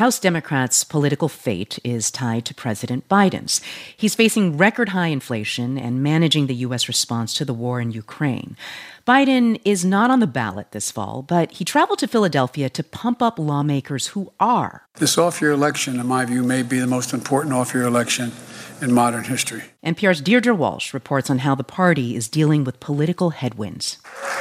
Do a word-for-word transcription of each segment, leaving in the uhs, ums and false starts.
House Democrats' political fate is tied to President Biden's. He's facing record-high inflation and managing the U S response to the war in Ukraine. Biden is not on the ballot this fall, but he traveled to Philadelphia to pump up lawmakers who are. This off-year election, in my view, may be the most important off-year election in modern history. N P R's Deirdre Walsh reports on how the party is dealing with political headwinds.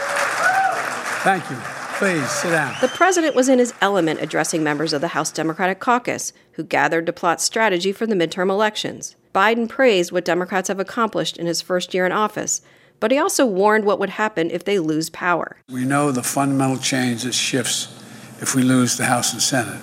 Thank you. Please, sit down. The president was in his element addressing members of the House Democratic Caucus, who gathered to plot strategy for the midterm elections. Biden praised what Democrats have accomplished in his first year in office, but he also warned what would happen if they lose power. We know the fundamental change that shifts if we lose the House and Senate.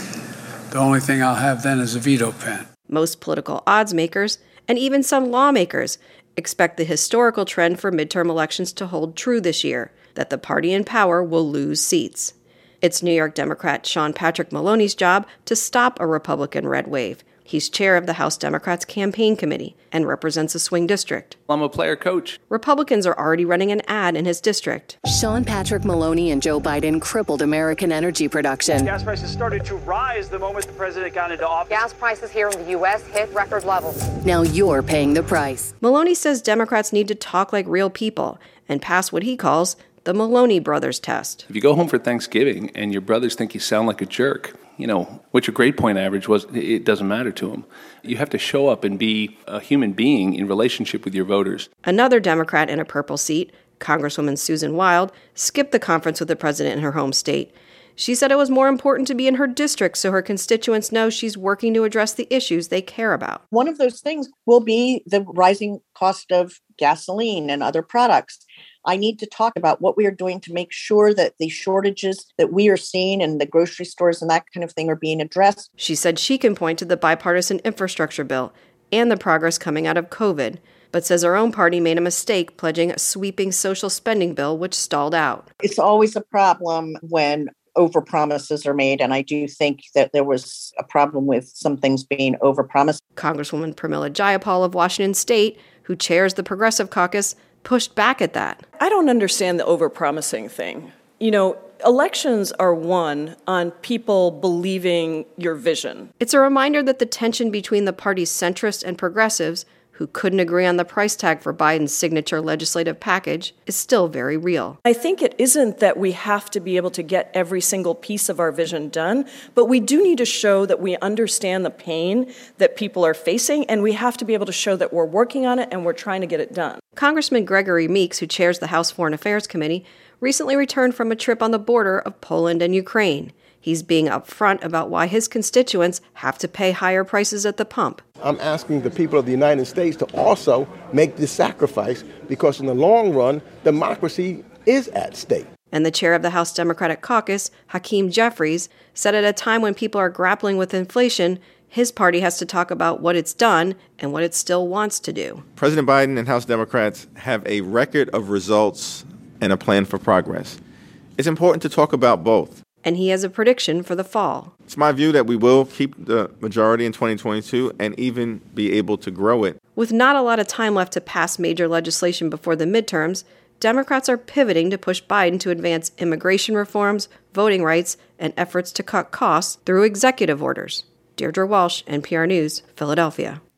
The only thing I'll have then is a veto pen. Most political odds makers, and even some lawmakers, expect the historical trend for midterm elections to hold true this year, that the party in power will lose seats. It's New York Democrat Sean Patrick Maloney's job to stop a Republican red wave. He's chair of the House Democrats' campaign committee and represents a swing district. I'm a player coach. Republicans are already running an ad in his district. Sean Patrick Maloney and Joe Biden crippled American energy production. Gas prices started to rise the moment the president got into office. Gas prices here in the U S hit record levels. Now you're paying the price. Maloney says Democrats need to talk like real people and pass what he calls the Maloney brothers test. If you go home for Thanksgiving and your brothers think you sound like a jerk, you know, what your grade point average was, it doesn't matter to them. You have to show up and be a human being in relationship with your voters. Another Democrat in a purple seat, Congresswoman Susan Wild, skipped the conference with the president in her home state. She said it was more important to be in her district so her constituents know she's working to address the issues they care about. One of those things will be the rising cost of gasoline and other products. I need to talk about what we are doing to make sure that the shortages that we are seeing in the grocery stores and that kind of thing are being addressed. She said she can point to the bipartisan infrastructure bill and the progress coming out of COVID, but says her own party made a mistake pledging a sweeping social spending bill which stalled out. It's always a problem when overpromises are made, and I do think that there was a problem with some things being overpromised. Congresswoman Pramila Jayapal of Washington State, who chairs the Progressive Caucus, pushed back at that. I don't understand the overpromising thing. You know, elections are won on people believing your vision. It's a reminder that the tension between the party's centrists and progressives, who couldn't agree on the price tag for Biden's signature legislative package, is still very real. I think it isn't that we have to be able to get every single piece of our vision done, but we do need to show that we understand the pain that people are facing, and we have to be able to show that we're working on it and we're trying to get it done. Congressman Gregory Meeks, who chairs the House Foreign Affairs Committee, recently returned from a trip on the border of Poland and Ukraine. He's being upfront about why his constituents have to pay higher prices at the pump. I'm asking the people of the United States to also make this sacrifice because in the long run, democracy is at stake. And the chair of the House Democratic Caucus, Hakeem Jeffries, said at a time when people are grappling with inflation, his party has to talk about what it's done and what it still wants to do. President Biden and House Democrats have a record of results and a plan for progress. It's important to talk about both. And he has a prediction for the fall. It's my view that we will keep the majority in twenty twenty-two and even be able to grow it. With not a lot of time left to pass major legislation before the midterms, Democrats are pivoting to push Biden to advance immigration reforms, voting rights, and efforts to cut costs through executive orders. Deirdre Walsh, N P R News, Philadelphia.